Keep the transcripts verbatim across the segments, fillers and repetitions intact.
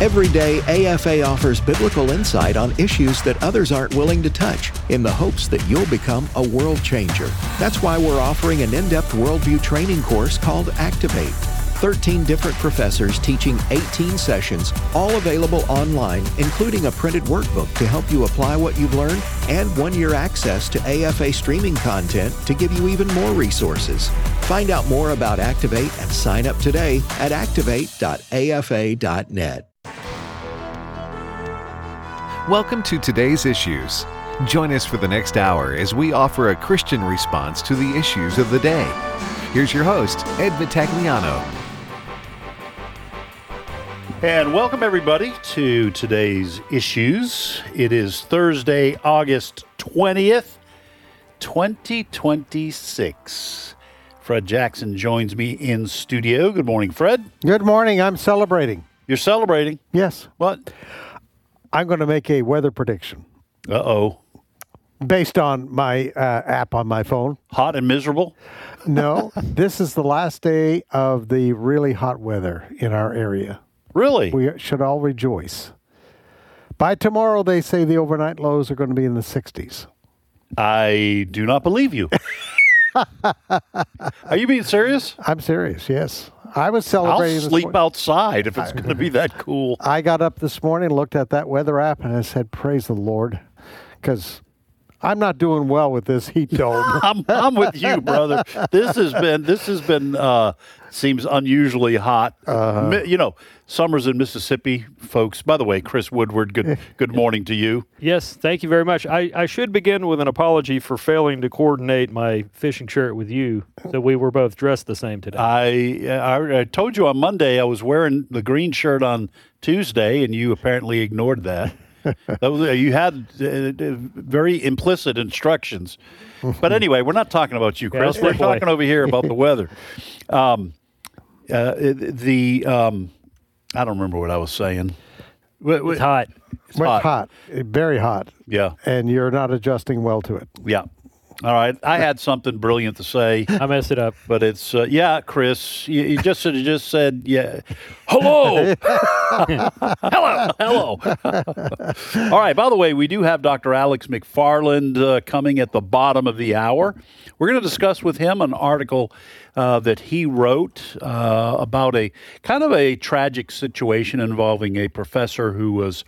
Every day, A F A offers biblical insight on issues that others aren't willing to touch in the hopes that you'll become a world changer. That's why we're offering an in-depth worldview training course called Activate. thirteen different professors teaching eighteen sessions, all available online, including a printed workbook to help you apply what you've learned and one-year access to A F A streaming content to give you even more resources. Find out more about Activate and sign up today at activate dot a f a dot net. Welcome to Today's Issues. Join us for the next hour as we offer a Christian response to the issues of the day. Here's your host, Ed Vitagliano. And welcome, everybody, to Today's Issues. It is Thursday, August twentieth, twenty twenty-six. Fred Jackson joins me in studio. Good morning, Fred. Good morning. I'm celebrating. You're celebrating? Yes. What? I'm going to make a weather prediction. Uh-oh. Based on my uh, app on my phone. Hot and miserable? No. This is the last day of the really hot weather in our area. Really? We should all rejoice. By tomorrow, they say the overnight lows are going to be in the sixties. I do not believe you. Are you being serious? I'm serious, yes. I was celebrating. I'll sleep outside if it's going to be that cool. I got up this morning, looked at that weather app, and I said, praise the Lord, because I'm not doing well with this heat dome. I'm, I'm with you, brother. This has been, this has been, uh, seems unusually hot. Uh, Mi- you know, summers in Mississippi, folks. By the way, Chris Woodward, good good morning to you. Yes, thank you very much. I, I should begin with an apology for failing to coordinate my fishing shirt with you, so we were both dressed the same today. I, I I told you on Monday I was wearing the green shirt on Tuesday, and you apparently ignored that. That was, you had uh, very implicit instructions. But anyway, we're not talking about you, Chris. Yeah, we're boy. talking over here about the weather. Um, uh, the um, I don't remember what I was saying. It's hot. It's hot. hot, very hot. Yeah. And you're not adjusting well to it. Yeah. All right. I had something brilliant to say. I messed it up. But it's, uh, yeah, Chris, you, you just should have just said, yeah, hello. hello. Hello. All right. By the way, we do have Doctor Alex McFarland uh, coming at the bottom of the hour. We're going to discuss with him an article uh, that he wrote uh, about a kind of a tragic situation involving a professor who was,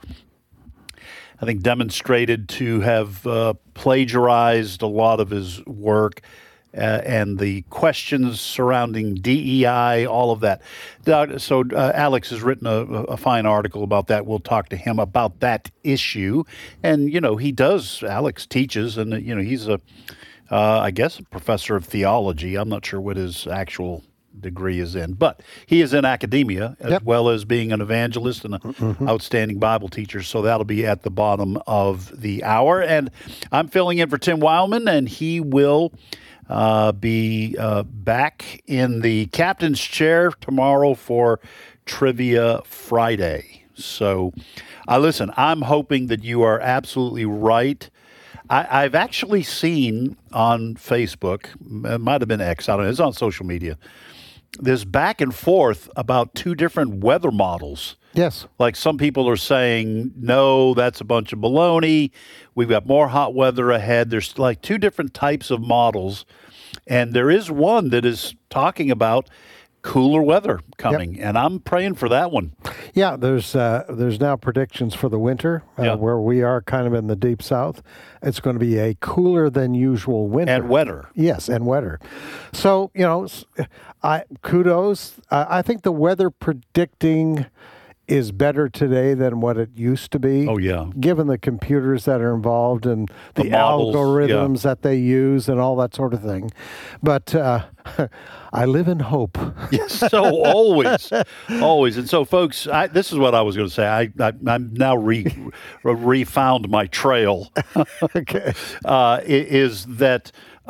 I think, demonstrated to have uh, plagiarized a lot of his work uh, and the questions surrounding D E I, all of that. Uh, so uh, Alex has written a, a fine article about that. We'll talk to him about that issue. And, you know, he does, Alex teaches, and, you know, he's a, uh, I guess, a professor of theology. I'm not sure what his actual degree is in, but he is in academia as Yep. well as being an evangelist and an Mm-hmm. outstanding Bible teacher. So that'll be at the bottom of the hour. And I'm filling in for Tim Wildman, and he will uh, be uh, back in the captain's chair tomorrow for Trivia Friday. So uh, listen, I'm hoping that you are absolutely right. I, I've actually seen on Facebook, it might have been X, I don't know, it's on social media, this back and forth about two different weather models. Yes. Like some people are saying, no, that's a bunch of baloney. We've got more hot weather ahead. There's like two different types of models. And there is one that is talking about cooler weather coming. And I'm praying for that one. Yeah, there's uh, there's now predictions for the winter uh, Yeah. where we are kind of in the deep south. It's going to be a cooler than usual winter. And wetter. Yes, and wetter. So, you know, s- I kudos. Uh, I think the weather predicting is better today than what it used to be. Oh, yeah. Given the computers that are involved and the, The models, algorithms yeah. that they use and all that sort of thing. But uh, I live in hope. Yes, so always, always. And so, folks, I, this is what I was going to say. I, I, I'm now re, refound my trail. Okay. Uh, i- is that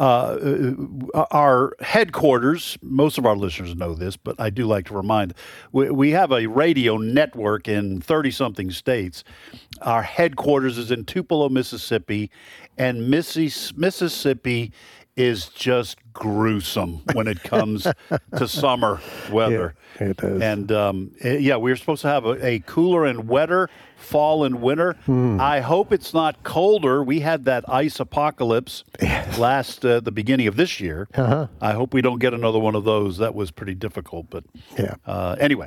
uh, our headquarters, most of our listeners know this, but I do like to remind, we, we have a radio network in thirty-something states. Our headquarters is in Tupelo, Mississippi, and Missis- Mississippi is just gruesome when it comes to summer weather. Yeah, it is. And um, eh, yeah, we were supposed to have a, a cooler and wetter fall and winter. Hmm. I hope it's not colder. We had that ice apocalypse last uh, the beginning of this year. Uh-huh. I hope we don't get another one of those. That was pretty difficult. But Yeah. uh, anyway.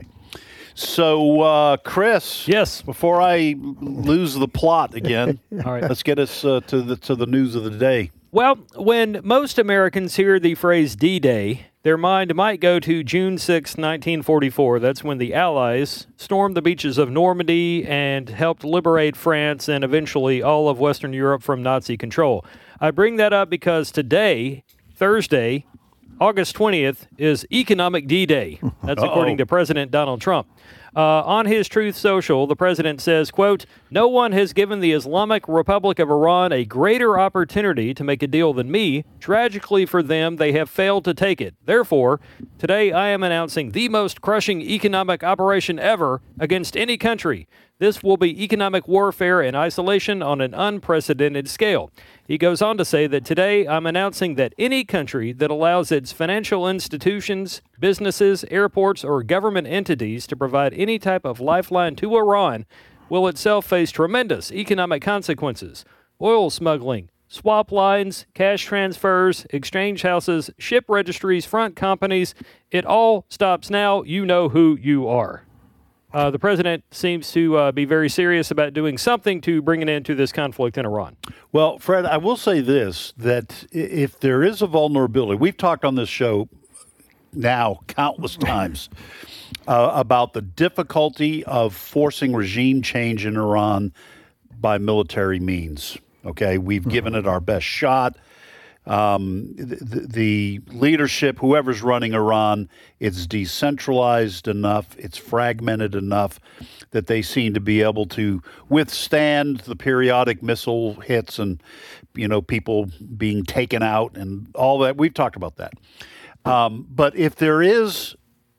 So, uh, Chris. Yes. Before I lose the plot again, All right. let's get us uh, to the to the news of the day. Well, when most Americans hear the phrase D-Day, their mind might go to June sixth, nineteen forty-four. That's when the Allies stormed the beaches of Normandy and helped liberate France and eventually all of Western Europe from Nazi control. I bring that up because today, Thursday, August twentieth, is Economic D-Day. That's Uh-oh. according to President Donald Trump. Uh, on his Truth Social, the president says, quote, "No one has given the Islamic Republic of Iran a greater opportunity to make a deal than me. Tragically for them, they have failed to take it. Therefore, today I am announcing the most crushing economic operation ever against any country. This will be economic warfare and isolation on an unprecedented scale." He goes on to say that today I'm announcing that any country that allows its financial institutions, businesses, airports, or government entities to provide any type of lifeline to Iran will itself face tremendous economic consequences. Oil smuggling, swap lines, cash transfers, exchange houses, ship registries, front companies, it all stops now. You know who you are. Uh, the president seems to uh, be very serious about doing something to bring an end to this conflict in Iran. Well, Fred, I will say this, that i- if there is a vulnerability, we've talked on this show now countless times uh, about the difficulty of forcing regime change in Iran by military means. Okay, we've given it our best shot. Um, the, the leadership, whoever's running Iran, it's decentralized enough, it's fragmented enough that they seem to be able to withstand the periodic missile hits and, you know, people being taken out and all that. We've talked about that. Um, but if there is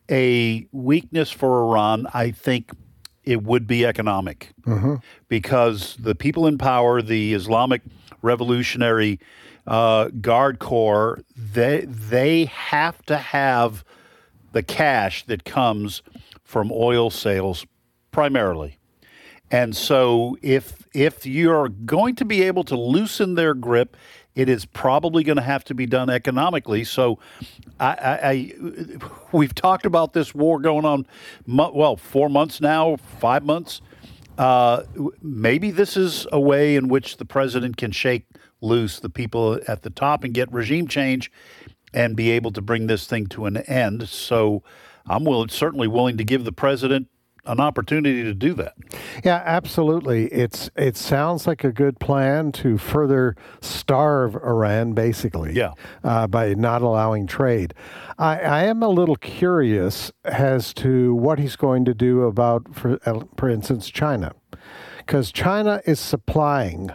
a weakness for Iran, I think it would be economic, because the people in power, the Islamic Revolutionary uh, Guard Corps, they they have to have the cash that comes from oil sales primarily. And so if if you're going to be able to loosen their grip, it is probably going to have to be done economically. So I, I, I we've talked about this war going on, mo- well, four months now, five months. Uh, maybe this is a way in which the president can shake loose the people at the top and get regime change and be able to bring this thing to an end. So I'm willing, certainly willing to give the president an opportunity to do that. Yeah, absolutely. It's it sounds like a good plan to further starve Iran, basically. Yeah. Uh, by not allowing trade. I, I am a little curious as to what he's going to do about, for uh, for instance, China, because China is supplying.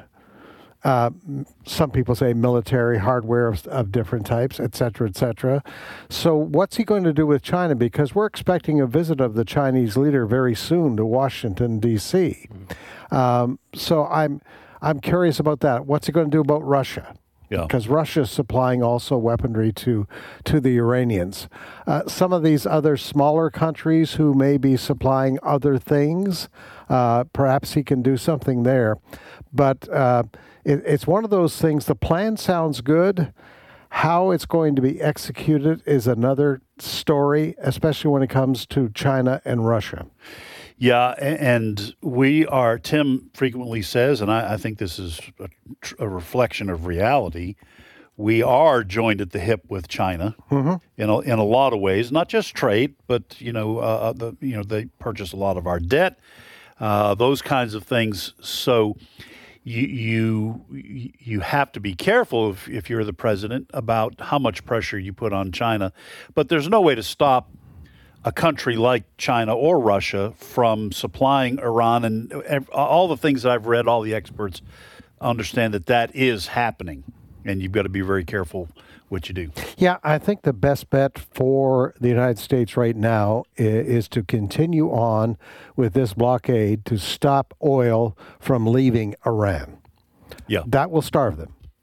Uh, some people say military hardware of, of different types, et cetera, et cetera. So what's he going to do with China? Because we're expecting a visit of the Chinese leader very soon to Washington, D C Um, so I'm I'm curious about that. What's he going to do about Russia? Yeah. Because Russia is supplying also weaponry to to the Iranians. Uh, some of these other smaller countries who may be supplying other things, uh, perhaps he can do something there. But uh, it, it's one of those things, the plan sounds good. How it's going to be executed is another story, especially when it comes to China and Russia. Yeah, a- and we are, Tim frequently says, and I, I think this is a, tr- a reflection of reality, we are joined at the hip with China in a, in a lot of ways, not just trade, but, you know, uh, the, you know, they purchase a lot of our debt, uh, those kinds of things. So you you you have to be careful if, if you're the president about how much pressure you put on China. But there's no way to stop a country like China or Russia from supplying Iran, and ev- all the things that I've read, all the experts understand that that is happening, and you've got to be very careful what you do. Yeah, I think the best bet for the United States right now i- is to continue on with this blockade to stop oil from leaving Iran. Yeah. That will starve them.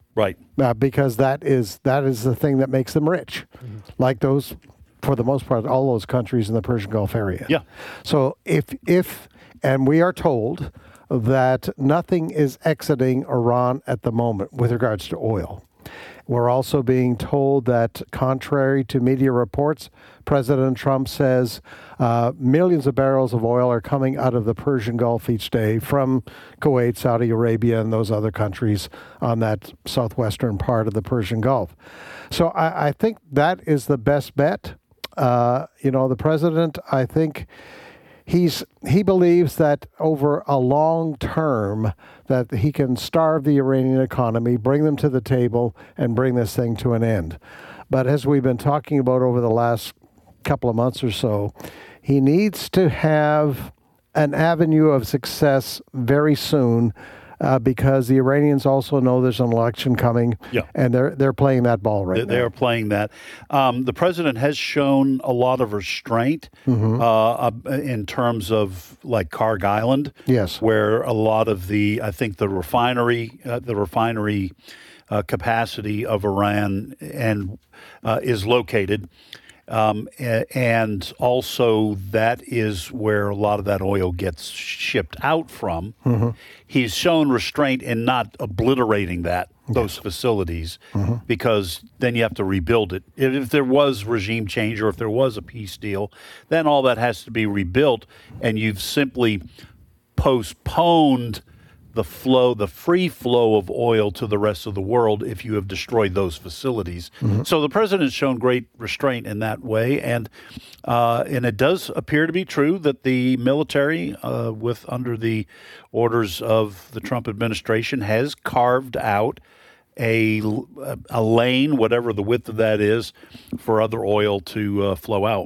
Right. Uh, because that is that is the thing that makes them rich, mm-hmm. like those, for the most part, all those countries in the Persian Gulf area. Yeah. So if if and we are told that nothing is exiting Iran at the moment with regards to oil. We're also being told that, contrary to media reports, President Trump says uh, millions of barrels of oil are coming out of the Persian Gulf each day from Kuwait, Saudi Arabia, and those other countries on that southwestern part of the Persian Gulf. So I, I think that is the best bet. Uh, you know, the president, I think, He's he believes that over a long term that he can starve the Iranian economy, bring them to the table, and bring this thing to an end. But as we've been talking about over the last couple of months or so, he needs to have an avenue of success very soon. Uh, because the Iranians also know there's an election coming, yeah. and they're they're playing that ball right they, now. They are playing that. Um, the president has shown a lot of restraint mm-hmm. uh, in terms of like Karg Island, yes, where a lot of the I think the refinery uh, the refinery uh, capacity of Iran and uh, is located. Um, and also that is where a lot of that oil gets shipped out from. Mm-hmm. He's shown restraint in not obliterating that, those facilities, mm-hmm. because then you have to rebuild it. If, if there was regime change or if there was a peace deal, then all that has to be rebuilt, and you've simply postponed the flow, the free flow of oil to the rest of the world if you have destroyed those facilities. Mm-hmm. So the president has shown great restraint in that way, and uh, and it does appear to be true that the military, uh, with under the orders of the Trump administration, has carved out a a lane, whatever the width of that is, for other oil to uh, flow out.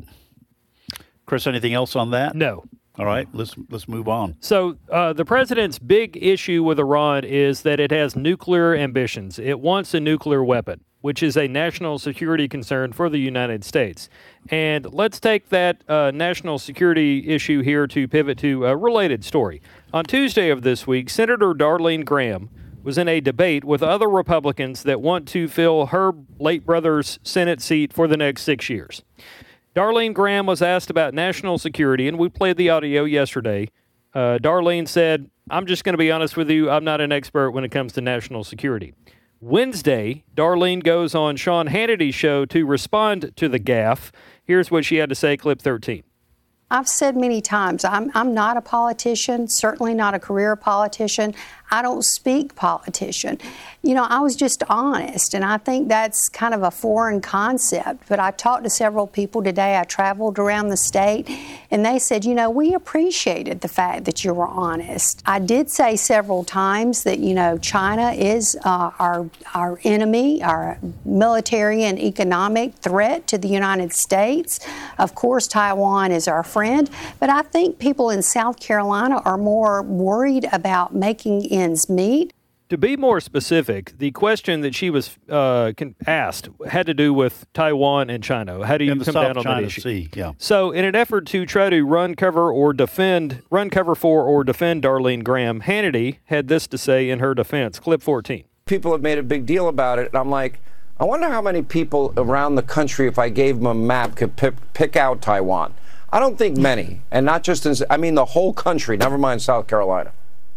Chris, anything else on that? No. All right, let's let's move on. So uh, the president's big issue with Iran is that it has nuclear ambitions. It wants a nuclear weapon, which is a national security concern for the United States. And let's take that uh, national security issue here to pivot to a related story. On Tuesday of this week, Senator Darlene Graham was in a debate with other Republicans that want to fill her late brother's Senate seat for the next six years. Darlene Graham was asked about national security, and we played the audio yesterday. Uh, Darlene said, I'm just going to be honest with you, I'm not an expert when it comes to national security. Wednesday, Darlene goes on Sean Hannity's show to respond to the gaffe. Here's what she had to say, clip thirteen. I've said many times, I'm, I'm not a politician, certainly not a career politician. I don't speak politician. You know, I was just honest, and I think that's kind of a foreign concept. But I talked to several people today. I traveled around the state, and they said, you know, we appreciated the fact that you were honest. I did say several times that, you know, China is uh, our, our enemy, our military and economic threat to the United States. Of course, Taiwan is our friend. But I think people in South Carolina are more worried about making ends meet. To be more specific, the question that she was uh, asked had to do with Taiwan and China. How do you in the come South down on China that issue? Sea, yeah. So, in an effort to try to run cover or defend, run cover for or defend Darlene Graham, Hannity had this to say in her defense. Clip fourteen. People have made a big deal about it, and I'm like, I wonder how many people around the country, if I gave them a map, could pick, pick out Taiwan. I don't think many, and not just in, I mean the whole country, never mind South Carolina.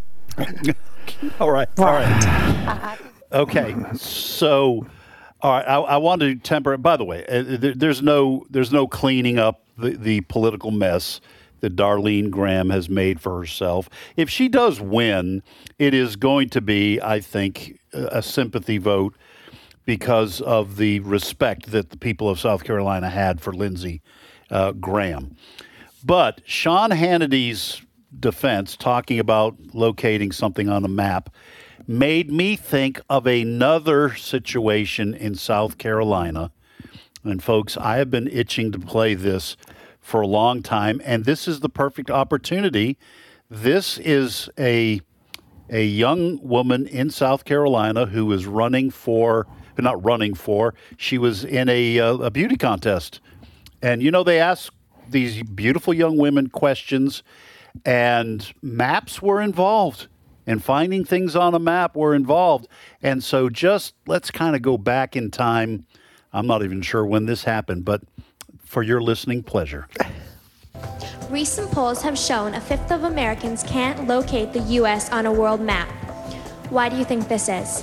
All right, all right. Okay, so, all right, I, I want to temper it. By the way, uh, there, there's no there's no cleaning up the, the political mess that Darlene Graham has made for herself. If she does win, it is going to be, I think, a sympathy vote because of the respect that the people of South Carolina had for Lindsey uh, Graham. But Sean Hannity's defense, talking about locating something on a map, made me think of another situation in South Carolina. And folks, I have been itching to play this for a long time, and this is the perfect opportunity. This is a a young woman in South Carolina who is running for, not running for, she was in a, uh, a beauty contest. And, you know, they ask these beautiful young women questions, and maps were involved. and finding things on a map were involved. And so just let's kind of go back in time. I'm not even sure when this happened, but for your listening pleasure. Recent polls have shown a fifth of Americans can't locate the U S on a world map. Why do you think this is?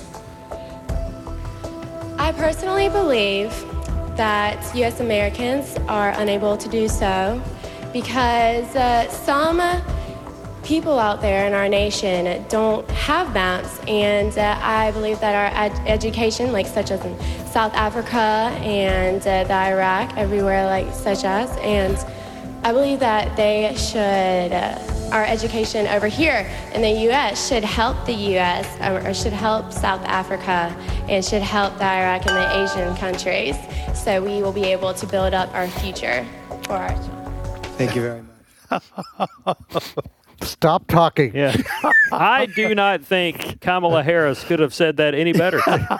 I personally believe that U S Americans are unable to do so because uh, some people out there in our nation don't have maps, and uh, I believe that our ed- education, like such as in South Africa and uh, the Iraq, everywhere like such as, and I believe that they should, uh, our education over here in the U S should help the U S or, or should help South Africa and should help the Iraq and the Asian countries, so we will be able to build up our future for our children. Thank you very much. Stop talking. Yeah. I do not think Kamala Harris could have said that any better.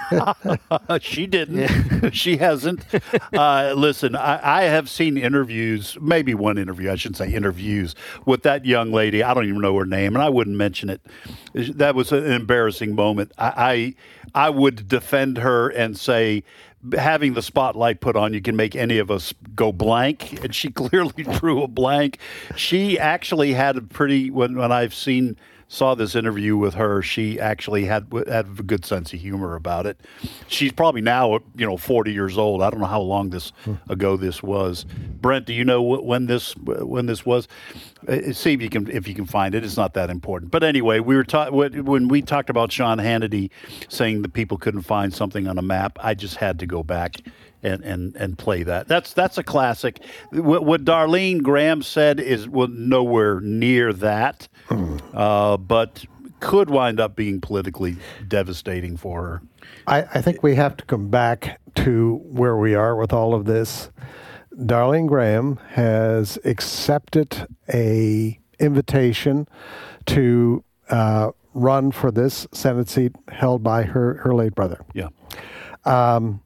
She didn't. She hasn't. Uh, listen, I, I have seen interviews, maybe one interview, I shouldn't say interviews, with that young lady. I don't even know her name, and I wouldn't mention it. That was an embarrassing moment. I, I, I would defend her and say, having the spotlight put on you can make any of us go blank, and she clearly drew a blank. She actually had a pretty, when, when I've seen, saw this interview with her, she actually had had a good sense of humor about it. She's probably now, you know, forty years old. I don't know how long this ago this was. Brent, do you know when this when this was? Uh, see if you can if you can find it. It's not that important. But anyway, we were ta- when we talked about Sean Hannity saying that people couldn't find something on a map. I just had to go back and and, and play that. That's that's a classic. What, what Darlene Graham said is well, nowhere near that, uh, but could wind up being politically devastating for her. I, I think we have to come back to where we are with all of this. Darlene Graham has accepted a invitation to uh, run for this Senate seat held by her, her late brother. Yeah. Um,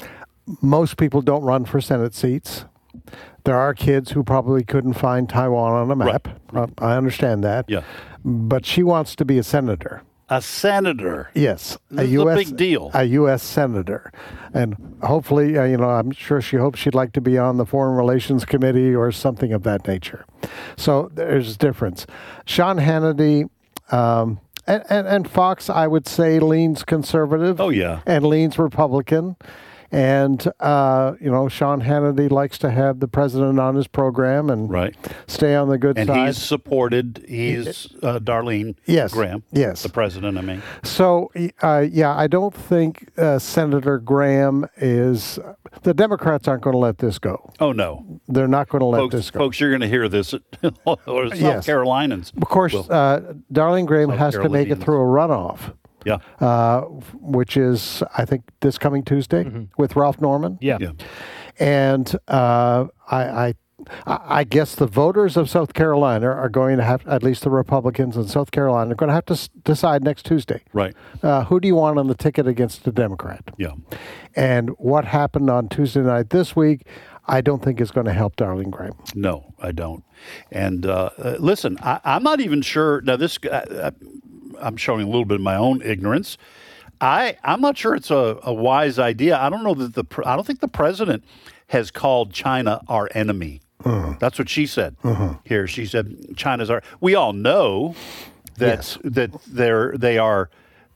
most people don't run for Senate seats. There are kids who probably couldn't find Taiwan on a map. Right. Uh, I understand that. Yeah. But she wants to be a senator. A senator. Yes, This a is U S a big deal. A U S senator, and hopefully, uh, you know, I'm sure she hopes she'd like to be on the Foreign Relations Committee or something of that nature. So there's a difference. Sean Hannity um, and, and and Fox, I would say, leans conservative. Oh yeah, and leans Republican. And, uh, you know, Sean Hannity likes to have the president on his program and right. stay on the good and side. And he's supported, he's uh, Darlene yes. Graham. Yes. The president, I mean. So, uh, yeah, I don't think uh, Senator Graham is, the Democrats aren't going to let this go. Oh, no. They're not going to let folks, this go. Folks, you're going to hear this, or South yes. Carolinians. Of course, will. uh, Darlene Graham South has to make it through a runoff. Yeah. Uh, which is, I think, this coming Tuesday mm-hmm. with Ralph Norman. Yeah. yeah. And uh, I, I, I guess the voters of South Carolina are going to have, at least the Republicans in South Carolina, are going to have to s- decide next Tuesday. Right. Uh, who do you want on the ticket against the Democrat? Yeah. And what happened on Tuesday night this week, I don't think is going to help Darlene Graham. No, I don't. And uh, uh, listen, I, I'm not even sure. Now, this, uh, I'm showing a little bit of my own ignorance. I, I'm not sure it's a, a wise idea. I don't know that the, I don't think the president has called China our enemy. Mm-hmm. That's what she said mm-hmm. here. She said China's our, we all know that, yes. that they're, they are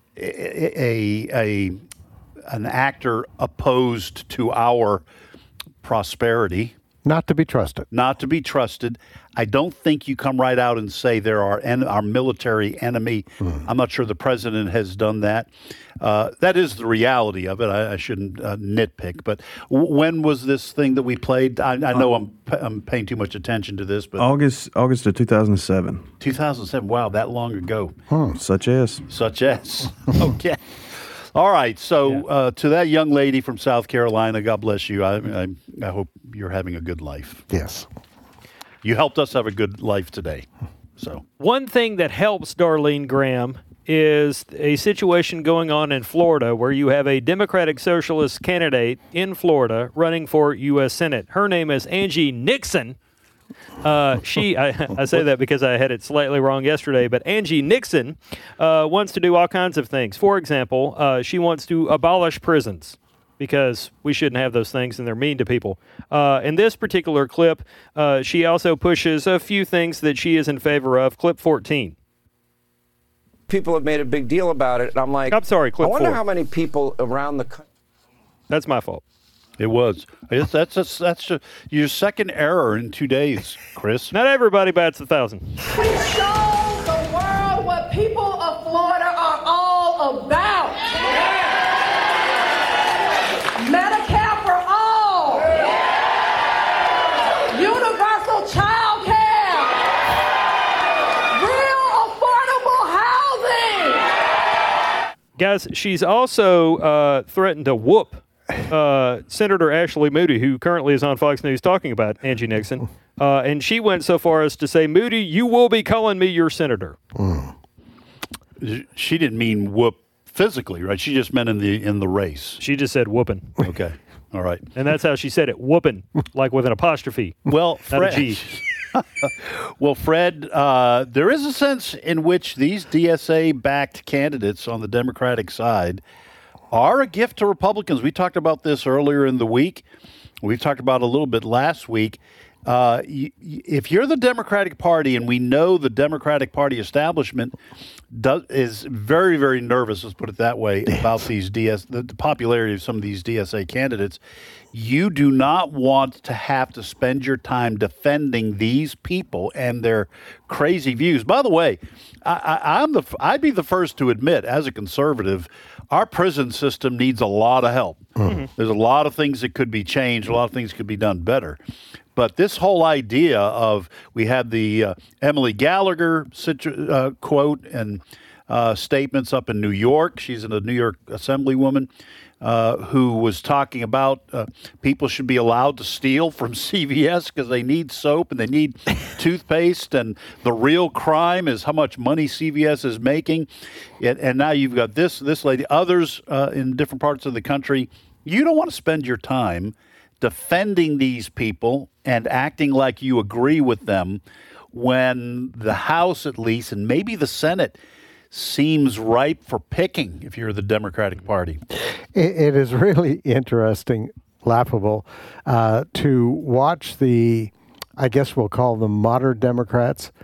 a, a, a, an actor opposed to our prosperity. Not to be trusted. Not to be trusted. I don't think you come right out and say they're our, en- our military enemy. Mm. I'm not sure the president has done that. Uh, that is the reality of it. I, I shouldn't uh, nitpick. But w- when was this thing that we played? I, I know I'm, I'm paying too much attention to this. But August August of two thousand seven. two thousand seven. Wow, that long ago. Hmm. Such as. Such as. Okay. All right, so yeah. uh, to that young lady from South Carolina, God bless you. I, I I hope you're having a good life. Yes. You helped us have a good life today. So one thing that helps Darlene Graham is a situation going on in Florida where you have a Democratic Socialist candidate in Florida running for U S Senate. Her name is Angie Nixon, Uh, she, I, I say that because I had it slightly wrong yesterday, but Angie Nixon uh, wants to do all kinds of things. For example, uh, she wants to abolish prisons because we shouldn't have those things and they're mean to people. Uh, in this particular clip, uh, she also pushes a few things that she is in favor of. Clip fourteen. People have made a big deal about it, and I'm like, I'm sorry, clip I wonder four. how many people around the country. That's my fault. It was. It's, that's a, that's a, your second error in two days, Chris. Not everybody bats a thousand. We show the world what people of Florida are all about. Yeah. Medicare for all. Yeah. Universal child care. Real affordable housing. Guys, she's also uh, threatened to whoop Uh, Senator Ashley Moody, who currently is on Fox News talking about Angie Nixon, uh, and she went so far as to say, Moody, you will be calling me your senator. Mm. She didn't mean whoop physically, right? She just meant in the in the race. She just said whooping. Okay. All right. And that's how she said it, whooping, like with an apostrophe. Well, not Fred, a G. well, Fred, uh, there is a sense in which these D S A-backed candidates on the Democratic side are a gift to Republicans. We talked about this earlier in the week. We've talked about it a little bit last week. Uh, y- if you're the Democratic Party, and we know the Democratic Party establishment does, is very, very nervous, let's put it that way, about these D S, the, the popularity of some of these D S A candidates, you do not want to have to spend your time defending these people and their crazy views. By the way, I, I, I'm the I'd be the first to admit, as a conservative, our prison system needs a lot of help. Mm-hmm. There's a lot of things that could be changed. A lot of things could be done better. But this whole idea of, we had the uh, Emily Gallagher situ- uh, quote and uh, statements up in New York. She's a New York Assemblywoman uh, who was talking about uh, people should be allowed to steal from C V S because they need soap and they need toothpaste. And the real crime is how much money C V S is making. And, and now you've got this, this lady, others uh, in different parts of the country. You don't want to spend your time defending these people and acting like you agree with them when the House, at least, and maybe the Senate, seems ripe for picking if you're the Democratic Party. It, it is really interesting, laughable, uh, to watch the, I guess we'll call them modern Democrats,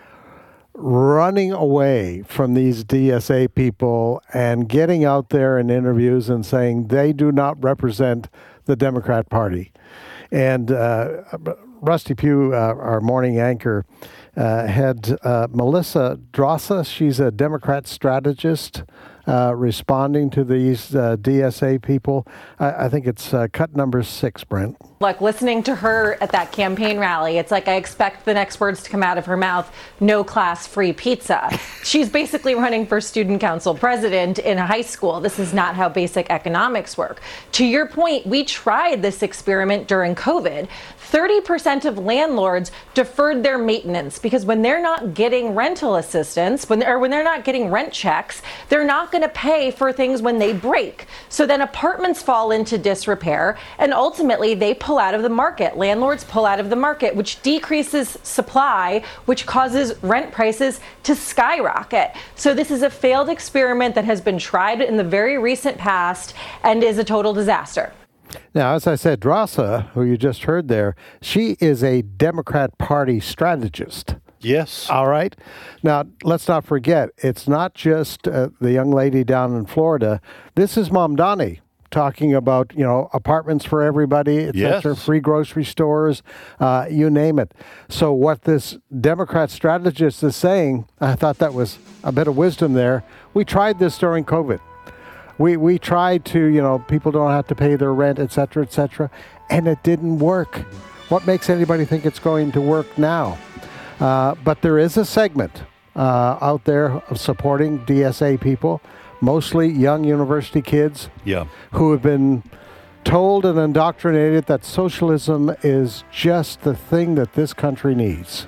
running away from these D S A people and getting out there in interviews and saying they do not represent the Democrat Party. And uh, Rusty Pugh, uh, our morning anchor, uh, had uh, Melissa Drossa. She's a Democrat strategist uh, responding to these uh, D S A people. I, I think it's uh, cut number six, Brent. Look, listening to her at that campaign rally, it's like I expect the next words to come out of her mouth, no class, free pizza. She's basically running for student council president in a high school. This is not how basic economics work. To your point, we tried this experiment during COVID. thirty percent of landlords deferred their maintenance because when they're not getting rental assistance, when or when they're not getting rent checks, they're not going to pay for things when they break. So then apartments fall into disrepair, and ultimately they pull out of the market. Landlords pull out of the market, which decreases supply, which causes rent prices to skyrocket. So this is a failed experiment that has been tried in the very recent past and is a total disaster. Now, as I said, Drossa, who you just heard there, she is a Democrat Party strategist. Yes. All right. Now, let's not forget, it's not just uh, the young lady down in Florida. This is Mamdani talking about, you know, apartments for everybody, et cetera, Yes. free grocery stores, uh, you name it. So what this Democrat strategist is saying, I thought that was a bit of wisdom there. We tried this during COVID. We we tried to, you know, people don't have to pay their rent, et cetera, et cetera, and it didn't work. What makes anybody think it's going to work now? Uh, but there is a segment uh, out there of supporting D S A people, mostly young university kids Yeah. who have been told and indoctrinated that socialism is just the thing that this country needs.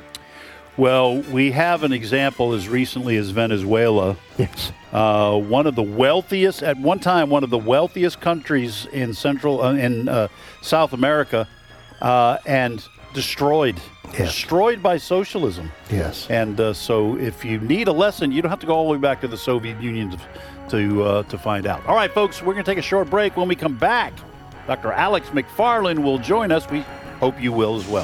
Well, we have an example as recently as Venezuela. Yes. Uh, one of the wealthiest, at one time, one of the wealthiest countries in Central, uh, in uh, South America, uh, and destroyed Yes. destroyed by socialism. Yes. And uh, so if you need a lesson, you don't have to go all the way back to the Soviet Union to to, uh, to find out. All right, folks, we're going to take a short break. When we come back, Doctor Alex McFarland will join us. We hope you will as well.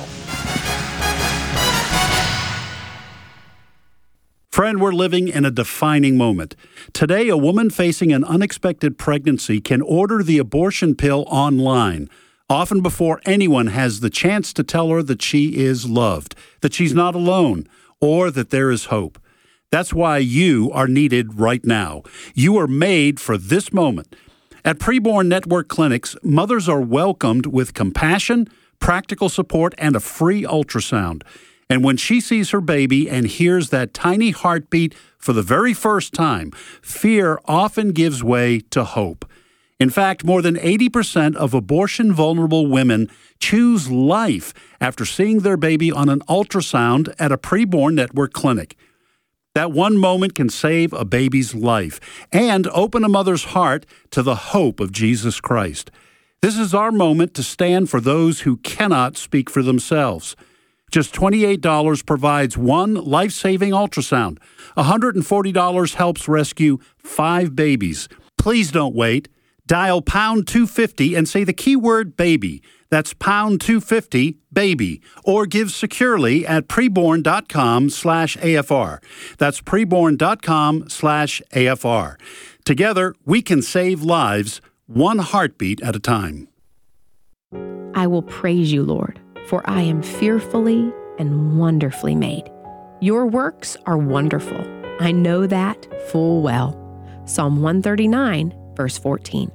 Friend, we're living in a defining moment. Today, a woman facing an unexpected pregnancy can order the abortion pill online, often before anyone has the chance to tell her that she is loved, that she's not alone, or that there is hope. That's why you are needed right now. You are made for this moment. At Preborn Network Clinics, mothers are welcomed with compassion, practical support, and a free ultrasound. And when she sees her baby and hears that tiny heartbeat for the very first time, fear often gives way to hope. In fact, more than eighty percent of abortion-vulnerable women choose life after seeing their baby on an ultrasound at a Preborn Network clinic. That one moment can save a baby's life and open a mother's heart to the hope of Jesus Christ. This is our moment to stand for those who cannot speak for themselves. Just twenty-eight dollars provides one life-saving ultrasound. one hundred forty dollars helps rescue five babies. Please don't wait. Dial pound two fifty and say the keyword baby. That's pound two fifty, baby. Or give securely at preborn.com slash AFR. That's preborn.com slash AFR. Together, we can save lives one heartbeat at a time. I will praise you, Lord, for I am fearfully and wonderfully made. Your works are wonderful. I know that full well. Psalm one thirty-nine, verse fourteen.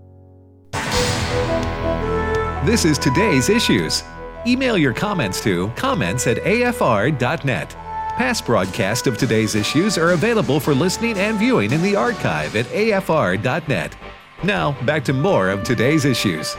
This is Today's Issues. Email your comments to comments at A F R dot net. Past broadcasts of Today's Issues are available for listening and viewing in the archive at A F R dot net. Now, back to more of Today's Issues.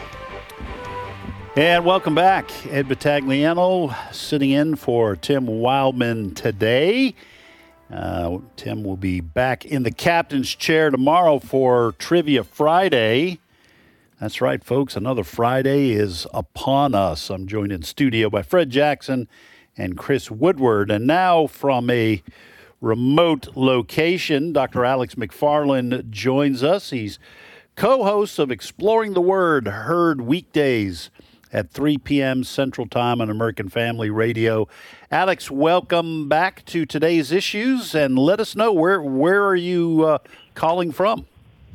And welcome back. Ed Battagliano sitting in for Tim Wildman today. Uh, Tim will be back in the captain's chair tomorrow for Trivia Friday. That's right, folks. Another Friday is upon us. I'm joined in studio by Fred Jackson and Chris Woodward. And now from a remote location, Doctor Alex McFarland joins us. He's co-host of Exploring the Word, heard weekdays at three p.m. Central Time on American Family Radio. Alex, welcome back to Today's Issues, and let us know where where are you uh, calling from?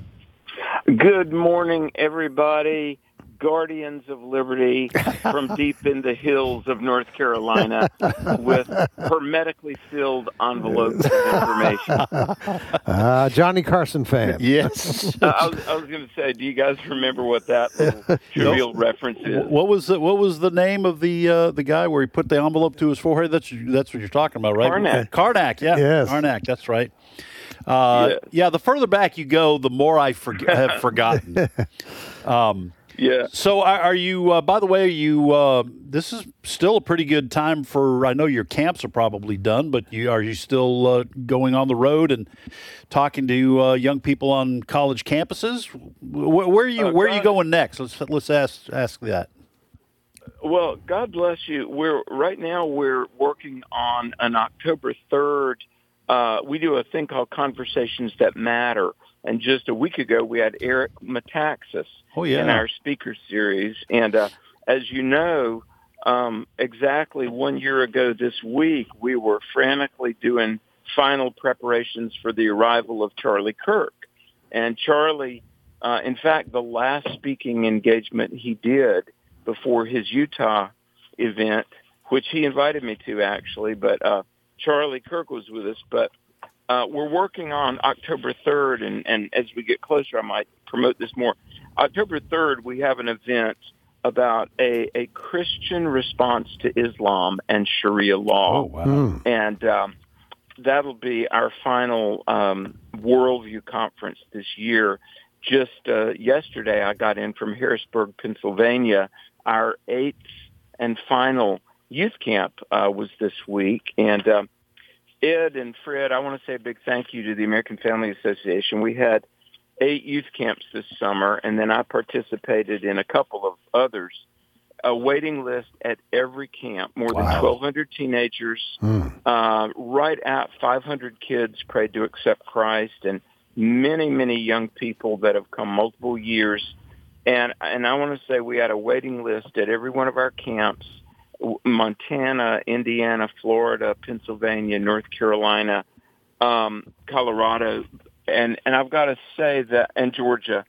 Good morning, everybody. Guardians of Liberty from deep in the hills of North Carolina with hermetically filled envelopes of information. Uh, Johnny Carson fan. Yes. uh, I was, I was going to say, do you guys remember what that little trivial reference is? What was the, what was the name of the uh, the guy where he put the envelope to his forehead? That's that's what you're talking about, right? Karnak. Karnak, yeah. Yes. Karnak, that's right. Uh, Yes. Yeah, the further back you go, the more I forg- have forgotten. Um, Yeah. So are, are you, uh, by the way, are you, uh, this is still a pretty good time for, I know your camps are probably done, but you are you still uh, going on the road and talking to uh, young people on college campuses? Where, where are you, Uh, where are you God- going next? Let's, let's ask, ask that. Well, God bless you. We're right now we're working on an October third. Uh, we do a thing called Conversations That Matter. And just a week ago, we had Eric Metaxas Oh, yeah. in our speaker series. And uh, as you know, um, exactly one year ago this week, we were frantically doing final preparations for the arrival of Charlie Kirk. And Charlie, uh, in fact, the last speaking engagement he did before his Utah event, which he invited me to, actually, but uh, Charlie Kirk was with us. But Uh, we're working on October third, and, and as we get closer, I might promote this more. October third, we have an event about a, a Christian response to Islam and Sharia law. Oh, wow. And um, that'll be our final um, worldview conference this year. Just uh, yesterday, I got in from Harrisburg, Pennsylvania. Our eighth and final youth camp uh, was this week, and uh, Ed and Fred, I want to say a big thank you to the American Family Association. We had eight youth camps this summer, and then I participated in a couple of others. a waiting list at every camp, more than Wow. twelve hundred teenagers, Mm. uh, right at five hundred kids prayed to accept Christ, and many, many young people that have come multiple years. And and I want to say we had a waiting list at every one of our camps, Montana, Indiana, Florida, Pennsylvania, North Carolina, um, Colorado, and, and I've got to say that, and Georgia,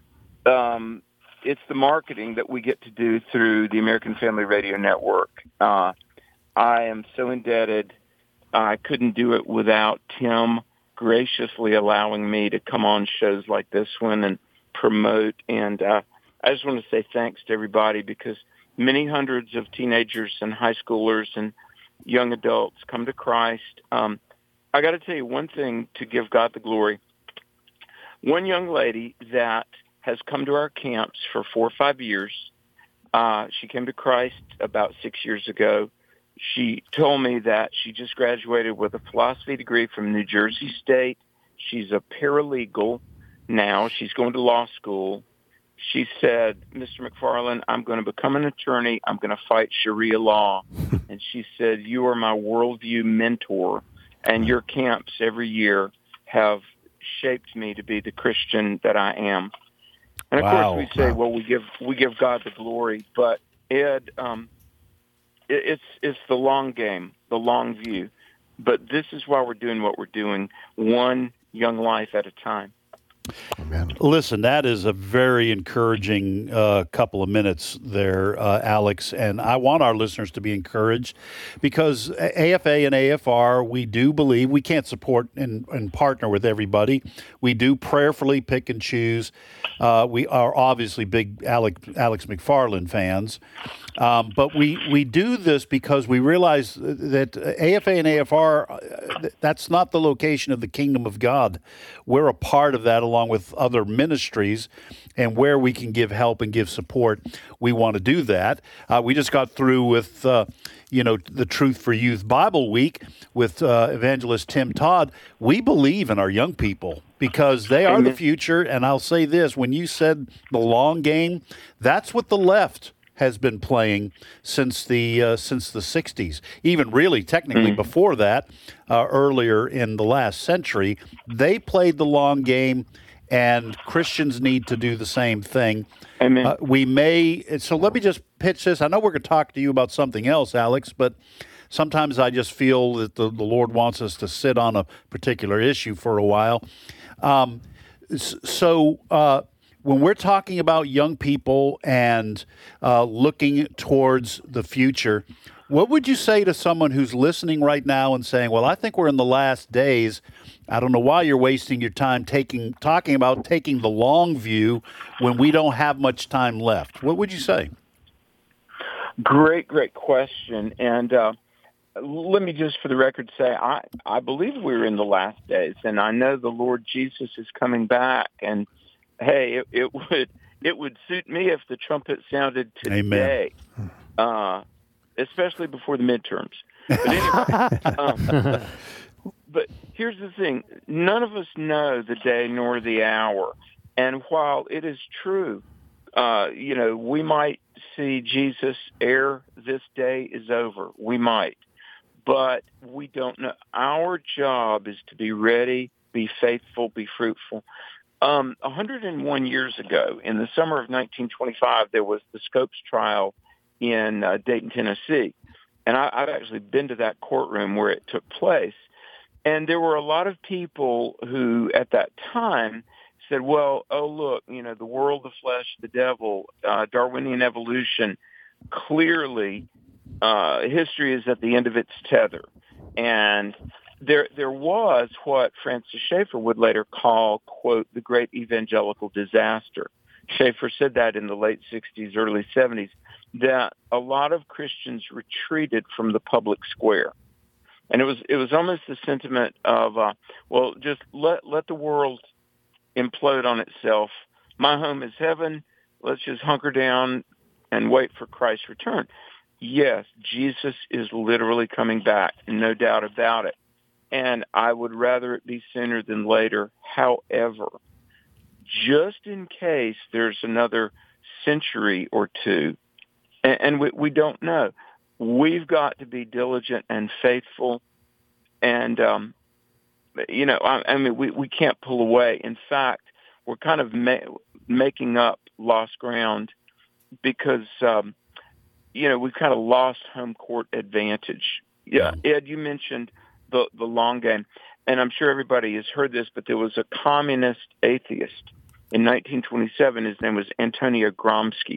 um, it's the marketing that we get to do through the American Family Radio Network. Uh, I am so indebted. I couldn't do it without Tim graciously allowing me to come on shows like this one and promote. And uh, I just want to say thanks to everybody, because many hundreds of teenagers and high schoolers and young adults come to Christ. Um, I got to tell you one thing to give God the glory. One young lady that has come to our camps for four or five years, uh, she came to Christ about six years ago. She told me that she just graduated with a philosophy degree from New Jersey State. She's a paralegal now. She's going to law school. She said, Mister McFarland, I'm going to become an attorney. I'm going to fight Sharia law. And she said, you are my worldview mentor, and your camps every year have shaped me to be the Christian that I am. And of Wow. course we say, Wow. well, we give we give God the glory. But Ed, um, it, it's it's the long game, the long view. But this is why we're doing what we're doing, one young life at a time. Listen, that is a very encouraging uh, couple of minutes there, uh, Alex. And I want our listeners to be encouraged, because A F A and A F R, we do believe we can't support and, and partner with everybody. We do prayerfully pick and choose. Uh, we are obviously big Alex, Alex McFarland fans. Um, but we, we do this because we realize that A F A and A F R, that's not the location of the kingdom of God. We're a part of that along with other ministries, and where we can give help and give support, we want to do that. Uh, we just got through with, uh, you know, the Truth for Youth Bible Week with uh, evangelist Tim Todd. We believe in our young people because they are the future. And I'll say this, when you said the long game, that's what the left has been playing since the uh, since the sixties, even really technically mm. before that, uh, earlier in the last century. They played the long game, and Christians need to do the same thing. Amen. Uh, we may, so let me just pitch this. I know we're going to talk to you about something else, Alex, but sometimes I just feel that the, the Lord wants us to sit on a particular issue for a while. Um, so, uh, when we're talking about young people and uh, looking towards the future, what would you say to someone who's listening right now and saying, well, I think we're in the last days. I don't know why you're wasting your time taking talking about taking the long view when we don't have much time left. What would you say? Great, great question. And uh, let me just for the record say, I, I believe we're in the last days, and I know the Lord Jesus is coming back. And hey, it, it would it would suit me if the trumpet sounded today, uh, especially before the midterms. But anyway, um, but here's the thing: none of us know the day nor the hour. And while it is true, uh, you know, we might see Jesus ere this day is over. We might, but we don't know. Our job is to be ready, be faithful, be fruitful. Um, one hundred one years ago, in the summer of nineteen twenty-five, there was the Scopes trial in uh, Dayton, Tennessee. And I, I've actually been to that courtroom where it took place. And there were a lot of people who, at that time, said, well, oh, look, you know, the world, the flesh, the devil, uh, Darwinian evolution, clearly uh, history is at the end of its tether. And There there was what Francis Schaeffer would later call, quote, the great evangelical disaster. Schaeffer said that in the late sixties, early seventies, that a lot of Christians retreated from the public square. And it was it was almost the sentiment of, uh, well, just let, let the world implode on itself. My home is heaven. Let's just hunker down and wait for Christ's return. Yes, Jesus is literally coming back, no doubt about it. And I would rather it be sooner than later. However, just in case there's another century or two, and, and we, we don't know. We've got to be diligent and faithful, and um, you know, I, I mean, we, we can't pull away. In fact, we're kind of ma- making up lost ground because um, you know, we've kind of lost home court advantage. Yeah, Ed, you mentioned the the long game, and I'm sure everybody has heard this, but there was a communist atheist in nineteen twenty-seven. His name was Antonio Gramsci,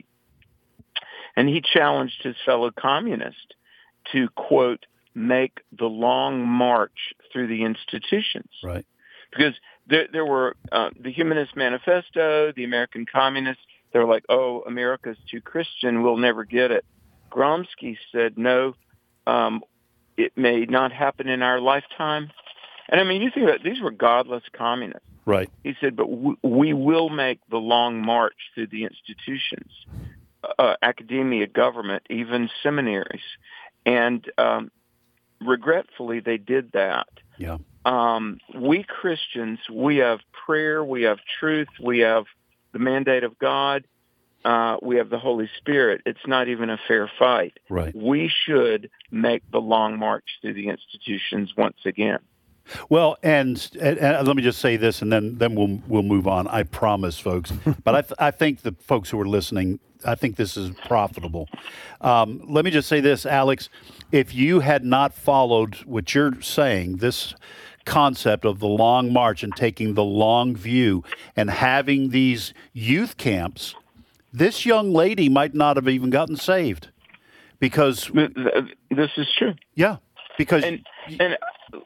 and he challenged his fellow communists to, quote, make the long march through the institutions. Right. Because there, there were uh, the Humanist Manifesto, the American Communists. They were like, oh, America's too Christian. We'll never get it. Gramsci said, no, um, it may not happen in our lifetime. And I mean, you think about it, these were godless communists. Right. He said, but we, we will make the long march through the institutions, uh, academia, government, even seminaries. And um, regretfully, they did that. Yeah. Um, we Christians, we have prayer, we have truth, we have the mandate of God, uh, we have the Holy Spirit. It's not even a fair fight. Right. We should make the long march through the institutions once again. Well, and, and, and let me just say this, and then, then we'll we'll move on. I promise, folks. But I th- I think the folks who are listening, I think this is profitable. Um, let me just say this, Alex. If you had not followed what you're saying, this concept of the long march and taking the long view and having these youth camps, this young lady might not have even gotten saved, because this is true. Yeah, because and and.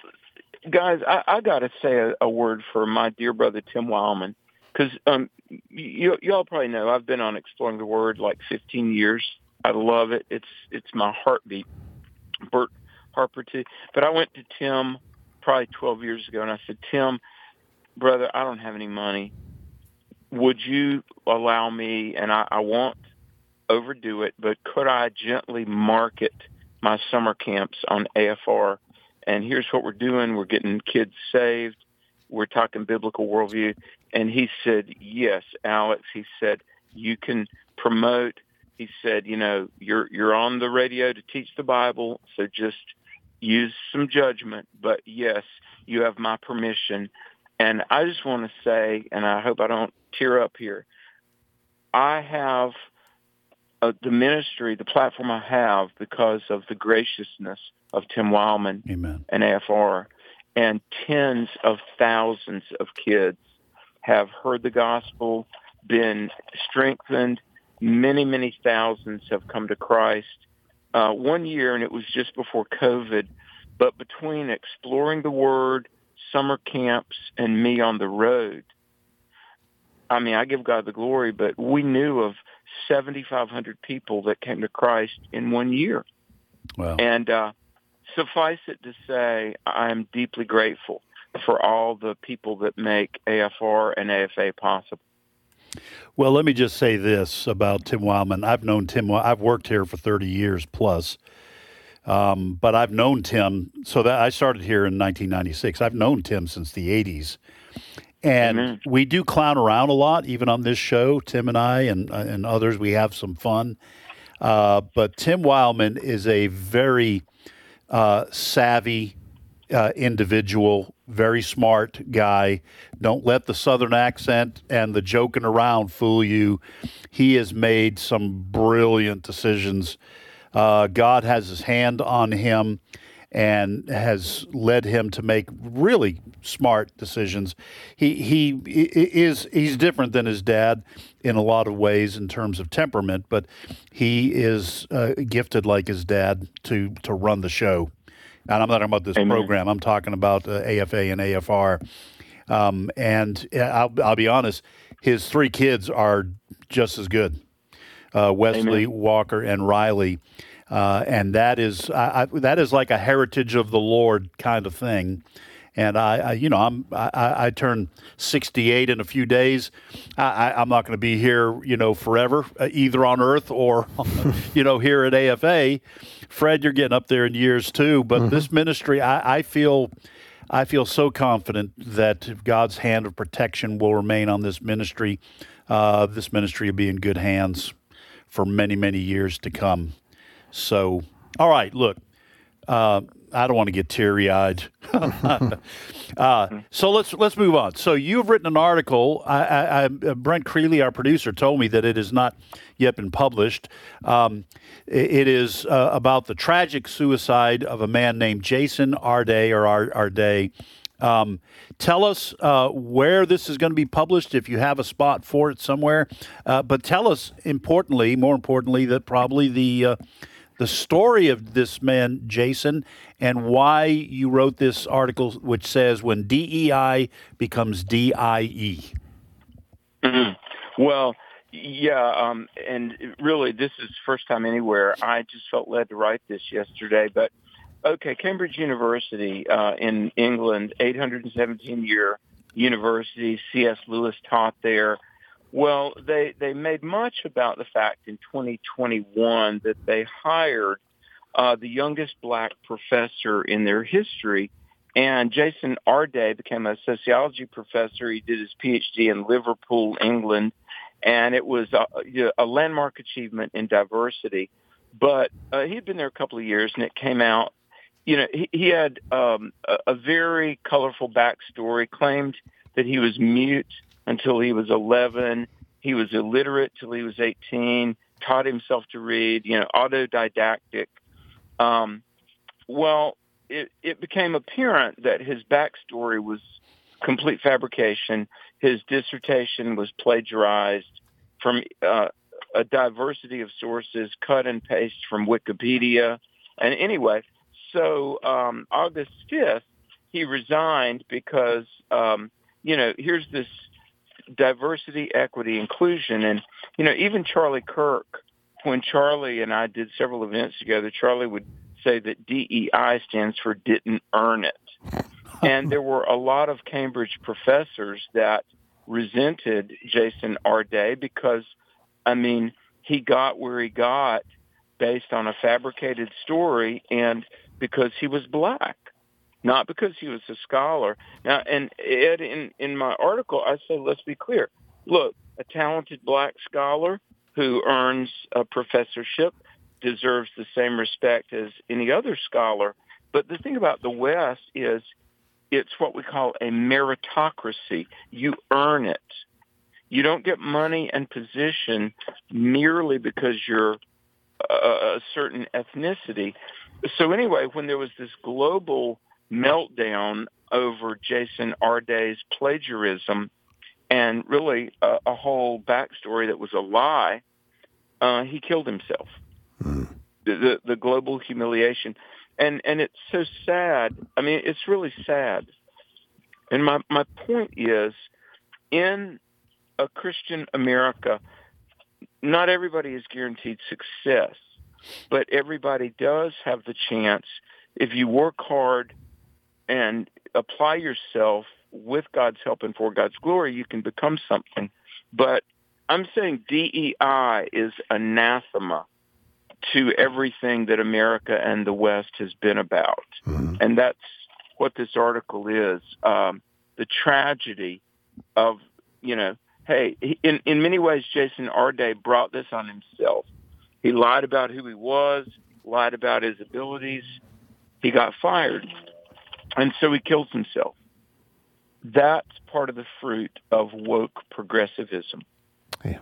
Guys, I, I got to say a, a word for my dear brother Tim Wildman, because um, you, you all probably know I've been on Exploring the Word like fifteen years. I love it. It's it's my heartbeat. Bert Harper too. But I went to Tim probably twelve years ago, and I said, Tim, brother, I don't have any money. Would you allow me, and I, I won't overdo it, but could I gently market my summer camps on A F R? And here's what we're doing. We're getting kids saved. We're talking biblical worldview. And he said, yes, Alex. He said, you can promote. He said, you know, you're you're on the radio to teach the Bible, so just use some judgment. But, yes, you have my permission. And I just want to say, and I hope I don't tear up here, I have uh, the ministry, the platform I have because of the graciousness of Tim Wildman Amen. And A F R, and tens of thousands of kids have heard the gospel, been strengthened. Many, many thousands have come to Christ. Uh, one year, and it was just before COVID, but between Exploring the Word, summer camps, and me on the road, I mean, I give God the glory, but we knew of seventy-five hundred people that came to Christ in one year. Wow. And uh, suffice it to say, I'm deeply grateful for all the people that make A F R and A F A possible. Well, let me just say this about Tim Wildman. I've known Tim. I've worked here for thirty years plus, um, but I've known Tim. So that I started here in nineteen ninety-six. I've known Tim since the eighties, and mm-hmm. we do clown around a lot, even on this show. Tim and I and and others, we have some fun. Uh, but Tim Wildman is a very uh, savvy uh, individual, very smart guy. Don't let the Southern accent and the joking around fool you. He has made some brilliant decisions. Uh, God has his hand on him and has led him to make really smart decisions. He he is he's different than his dad in a lot of ways in terms of temperament, but he is uh, gifted like his dad to to run the show. And I'm not talking about this Amen. program. I'm talking about uh, A F A and A F R. Um, and I'll, I'll be honest, his three kids are just as good, uh, Wesley, Amen. Walker, and Riley. Uh, and that is I, I, that is like a heritage of the Lord kind of thing. And I, I you know, I'm I, I turn sixty-eight in a few days. I, I'm not going to be here, you know, forever, uh, either on Earth or, you know, here at A F A. Fred, you're getting up there in years too. But mm-hmm. this ministry, I, I feel, I feel so confident that God's hand of protection will remain on this ministry. Uh, this ministry will be in good hands for many, many years to come. So, all right, look, uh, I don't want to get teary-eyed. uh, so let's let's move on. So you've written an article. I, I, I, Brent Creeley, our producer, told me that it has not yet been published. Um, it, it is uh, about the tragic suicide of a man named Jason Arday or Arday. Um, tell us uh, where this is going to be published, if you have a spot for it somewhere. Uh, but tell us, importantly, more importantly, that probably the uh, the story of this man, Jason, and why you wrote this article, which says when D E I becomes D I E. Mm-hmm. Well, yeah, um, and really, this is first time anywhere. I just felt led to write this yesterday, but okay, Cambridge University uh, in England, eight hundred seventeen year university. C S Lewis taught there. Well, they, they made much about the fact in twenty twenty-one that they hired uh, the youngest black professor in their history. And Jason Arday became a sociology professor. He did his P H D in Liverpool, England. And it was a, a landmark achievement in diversity. But uh, he'd been there a couple of years, and it came out, you know, he, he had um, a, a very colorful backstory, claimed that he was mute until he was eleven. He was illiterate till he was eighteen, taught himself to read, you know, autodidactic. Um, well, it, it became apparent that his backstory was complete fabrication. His dissertation was plagiarized from uh, a diversity of sources, cut and paste from Wikipedia. And anyway, so um, August fifth, he resigned because, um, you know, here's this diversity, equity, inclusion. And, you know, even Charlie Kirk, when Charlie and I did several events together, Charlie would say that D E I stands for didn't earn it. And there were a lot of Cambridge professors that resented Jason Arday because, I mean, he got where he got based on a fabricated story and because he was black. Not because he was a scholar. Now, and Ed, in, in my article, I say, let's be clear. Look, a talented black scholar who earns a professorship deserves the same respect as any other scholar. But the thing about the West is it's what we call a meritocracy. You earn it. You don't get money and position merely because you're a, a certain ethnicity. So anyway, when there was this global meltdown over Jason Arday's plagiarism and really a, a whole backstory that was a lie, uh, he killed himself. Mm. The, the the global humiliation. And and it's so sad. I mean, it's really sad. And my, my point is, in a Christian America, not everybody is guaranteed success, but everybody does have the chance, if you work hard and apply yourself with God's help and for God's glory, you can become something. But I'm saying D E I is anathema to everything that America and the West has been about. Mm-hmm. And that's what this article is. Um, the tragedy of, you know, hey, in, in many ways, Jason Arday brought this on himself. He lied about who he was, lied about his abilities. He got fired. And so he kills himself. That's part of the fruit of woke progressivism. Yeah.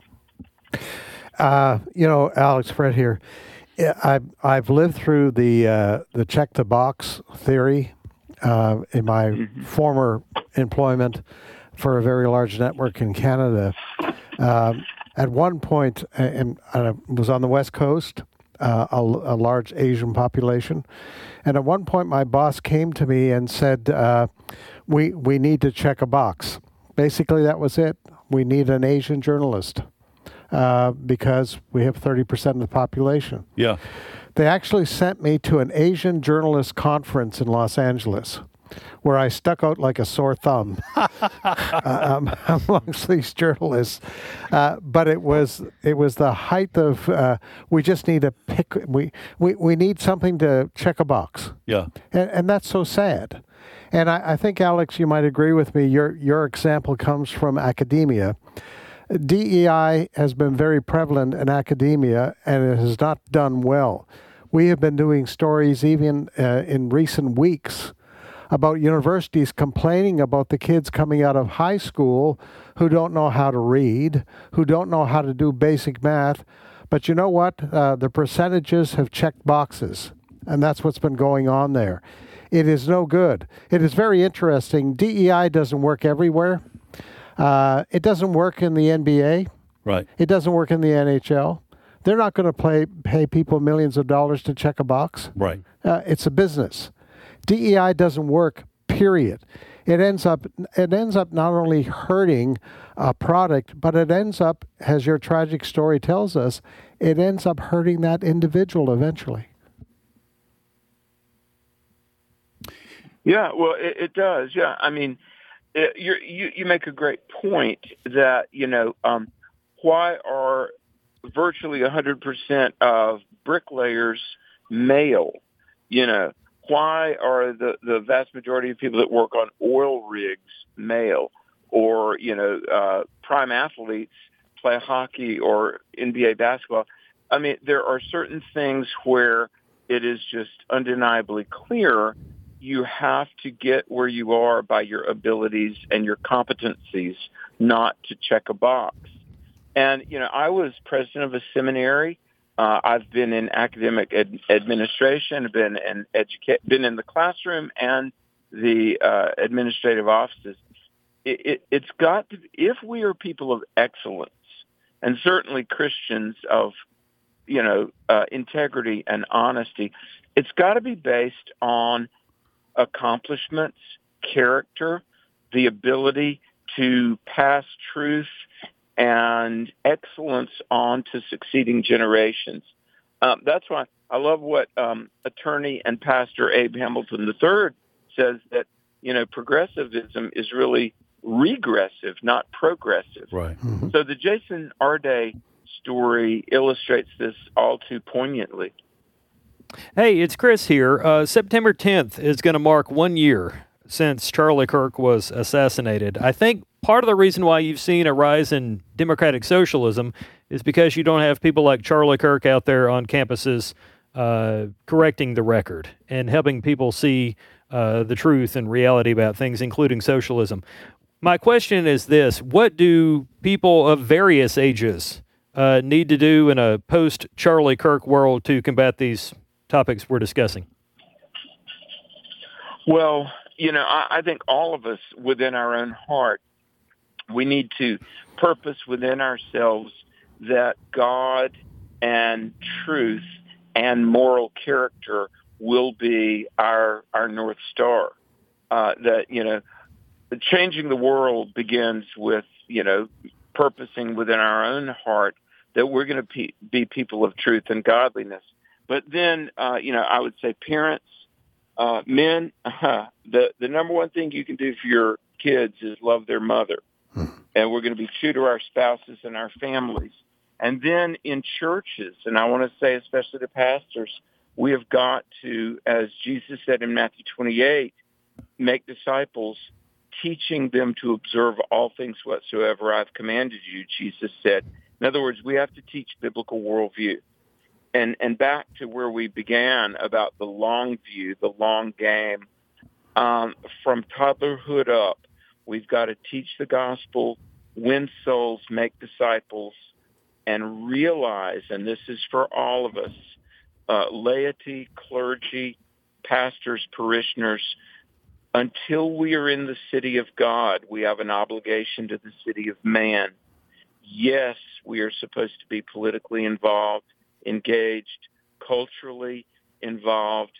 Uh, you know, Alex, Fred here. I've I've lived through the uh, the check the box theory uh, in my mm-hmm. former employment for a very large network in Canada. Um, at one point, and I was on the West Coast, uh, a, a large Asian population, and at one point, my boss came to me and said, uh, "We we need to check a box." Basically, that was it. We need an Asian journalist. Uh, because we have thirty percent of the population. Yeah. They actually sent me to an Asian journalist conference in Los Angeles where I stuck out like a sore thumb um, amongst these journalists. Uh, but it was it was the height of, uh, we just need a pick, we, we, we need something to check a box. Yeah. And, and that's so sad. And I, I think, Alex, you might agree with me, your your example comes from academia. D E I has been very prevalent in academia, and it has not done well. We have been doing stories even uh, in recent weeks about universities complaining about the kids coming out of high school who don't know how to read, who don't know how to do basic math. But you know what? Uh, the percentages have checked boxes, and that's what's been going on there. It is no good. It is very interesting. D E I doesn't work everywhere. Uh, it doesn't work in the N B A. Right. It doesn't work in the N H L. They're not going to pay, pay people millions of dollars to check a box. Right. Uh, it's a business. D E I doesn't work, period. It ends up it ends up not only hurting a product, but it ends up, as your tragic story tells us, it ends up hurting that individual eventually. Yeah, well, it, it does. Yeah, I mean, it, you're, you you make a great point that, you know, um, why are virtually one hundred percent of bricklayers male? You know, why are the, the vast majority of people that work on oil rigs male? Or, you know, uh, prime athletes play hockey or N B A basketball? I mean, there are certain things where it is just undeniably clear you have to get where you are by your abilities and your competencies, not to check a box. And, you know, I was president of a seminary. Uh, I've been in academic ad- administration, been in educa- been in the classroom and the uh, administrative offices. It, it, it's got to, if we are people of excellence, and certainly Christians of, you know, uh, integrity and honesty, it's got to be based on accomplishments, character, the ability to pass truth and excellence on to succeeding generations. Um, that's why I love what um, attorney and pastor Abe Hamilton the third says, that, you know, progressivism is really regressive, not progressive. Right. Mm-hmm. So the Jason Arday story illustrates this all too poignantly. Hey, it's Chris here. Uh, September tenth is going to mark one year since Charlie Kirk was assassinated. I think part of the reason why you've seen a rise in democratic socialism is because you don't have people like Charlie Kirk out there on campuses uh, correcting the record and helping people see uh, the truth and reality about things, including socialism. My question is this: what do people of various ages uh, need to do in a post-Charlie Kirk world to combat these topics we're discussing? Well, you know, I, I think all of us within our own heart, we need to purpose within ourselves that God and truth and moral character will be our our North Star. Uh, that, you know, changing the world begins with, you know, purposing within our own heart that we're going to pe- be people of truth and godliness. But then, uh, you know, I would say parents, uh, men, uh, the, the number one thing you can do for your kids is love their mother. Hmm. And we're going to be true to our spouses and our families. And then in churches, and I want to say especially to pastors, we have got to, as Jesus said in Matthew twenty-eight, make disciples, teaching them to observe all things whatsoever I've commanded you, Jesus said. In other words, we have to teach biblical worldview. And and back to where we began about the long view, the long game, um, from toddlerhood up, we've got to teach the gospel, win souls, make disciples, and realize, and this is for all of us, uh, laity, clergy, pastors, parishioners, until we are in the city of God, we have an obligation to the city of man. Yes, we are supposed to be politically involved, engaged, culturally involved.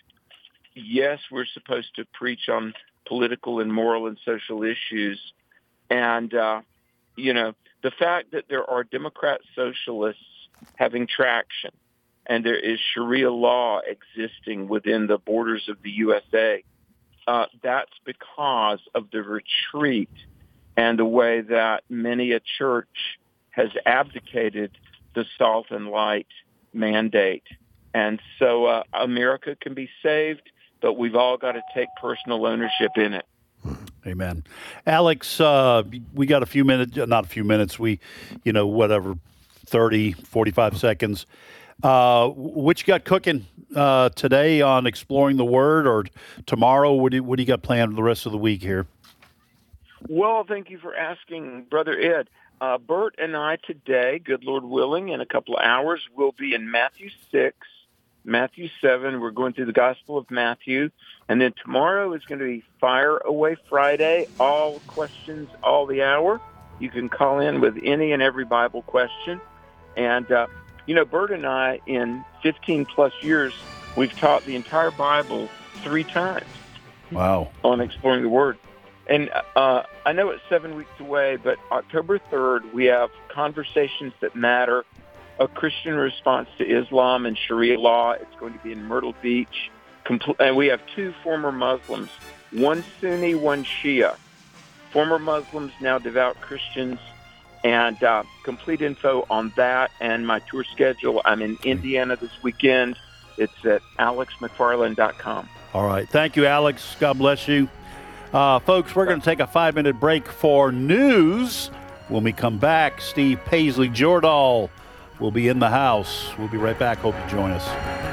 Yes, we're supposed to preach on political and moral and social issues. And, uh, you know, the fact that there are Democrat socialists having traction and there is Sharia law existing within the borders of the U S A, uh, that's because of the retreat and the way that many a church has abdicated the salt and light mandate. And so uh, America can be saved, but we've all got to take personal ownership in it. Amen. Alex, uh, we got a few minutes, not a few minutes, we, you know, whatever, thirty, forty-five seconds. Uh, what you got cooking uh, today on Exploring the Word, or tomorrow? What do you, what do you got planned for the rest of the week here? Well, thank you for asking, Brother Ed. Uh, Bert and I today, good Lord willing, in a couple of hours, will be in Matthew six, Matthew seven. We're going through the Gospel of Matthew. And then tomorrow is going to be Fire Away Friday, all questions, all the hour. You can call in with any and every Bible question. And, uh, you know, Bert and I, in fifteen plus years, we've taught the entire Bible three times. Wow. On Exploring the Word. And uh, I know it's seven weeks away, but October third, we have Conversations That Matter, a Christian response to Islam and Sharia law. It's going to be in Myrtle Beach. And we have two former Muslims, one Sunni, one Shia. Former Muslims, now devout Christians. And uh, complete info on that and my tour schedule. I'm in Indiana this weekend. It's at alex mcfarland dot com. All right. Thank you, Alex. God bless you. Uh, folks, we're going to take a five-minute break for news. When we come back, Steve Paisley Jordahl will be in the house. We'll be right back. Hope you join us.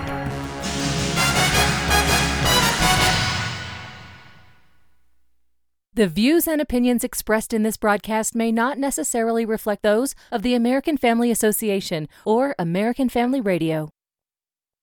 The views and opinions expressed in this broadcast may not necessarily reflect those of the American Family Association or American Family Radio.